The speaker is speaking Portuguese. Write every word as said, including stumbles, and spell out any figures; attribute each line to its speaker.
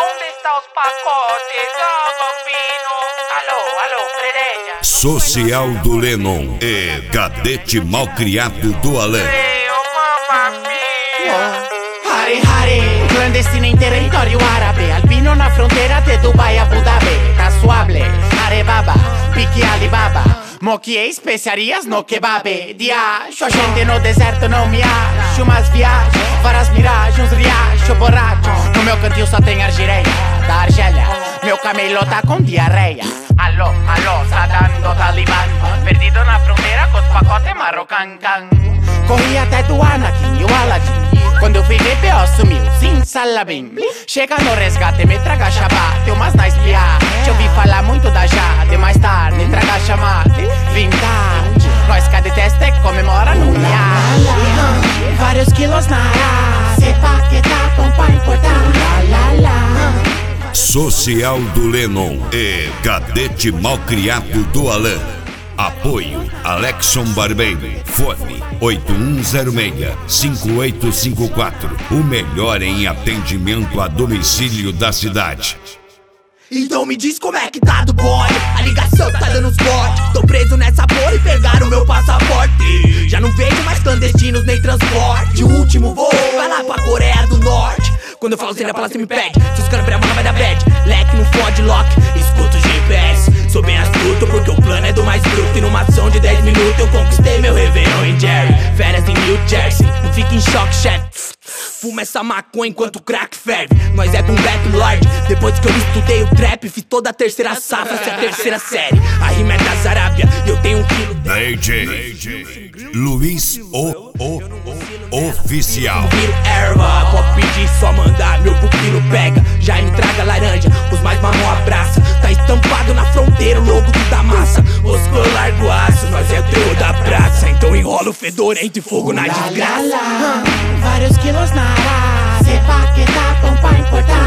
Speaker 1: Onde está os pacotes? Ó, bambino. Alô, alô, Frereia.
Speaker 2: Social do Lennon e cadete malcriado do Alan.
Speaker 1: Ei, ô, mamma mia.
Speaker 3: Hare Hare, clandestino in territorio árabe, albino na fronteira de Dubai a Abu Dhabi. Casuable, Hare Baba, pique Alibaba, moque e especiarias no kebab. Diacho, a gente no deserto não me acha. Umas viagens, várias miragens, uns riachos, borracho. No meu cantinho só tem argireia da Argélia, meu camelo tá com diarreia. Alô, alô, tá dando talibã, perdido na fronteira com os pacotes marrocan. Corri até do Anakin e o Aladdin. Quando eu fui ver, P O sumiu, sim, salabim. Chega no resgate, me traga chabate, umas na espiar. Te ouvi falar muito da Jade, mais tarde traga chamate. Vintage, nós cada teste comemora no iar. Vários quilos na área, se paquetar, pão pra importar. Lá, lá, lá.
Speaker 2: Social do Lennon e cadete malcriado do Alan. Apoio Alexson Barbeiro. Fone oito um zero seis, cinco oito cinco quatro. O melhor em atendimento a domicílio da cidade.
Speaker 4: Então me diz como é que tá do boy. A ligação tá dando os cortes. Tô preso nessa porra e pegaram meu passaporte. Já não vejo mais clandestinos nem transporte. O último voo vai lá pra Coreia do Norte. Quando eu falo sem a palavra você me pede. Se os caras abrir a mão vai dar bad. Leque no fode lock, escuto o G P S. Sou bem astuto porque o plano é do mais bruto. E numa ação de dez minutos eu conquistei meu Réveillon em Jerry. Férias em New Jersey, não fique em choque, chefe. Fuma essa maconha enquanto o crack ferve. Nós é boom bap lord. Depois que eu estudei o trap, fiz toda a terceira safra, essa é a terceira série. A rima é das Arábia, eu tenho um quilo de...
Speaker 2: D J Luiz O, O, O Oficial.
Speaker 4: Viro erva, pode pedir, só mandar, meu pupilo pega. Já entrega laranja, os mais marrom abraça. Tá estampado na fronteira, o logo da massa. Moscou largo aço, nós é o trio da praça. Então enrola o fedorento e fogo na desgraça.
Speaker 3: Vários quilos na área, se paquetar, pão pra importar.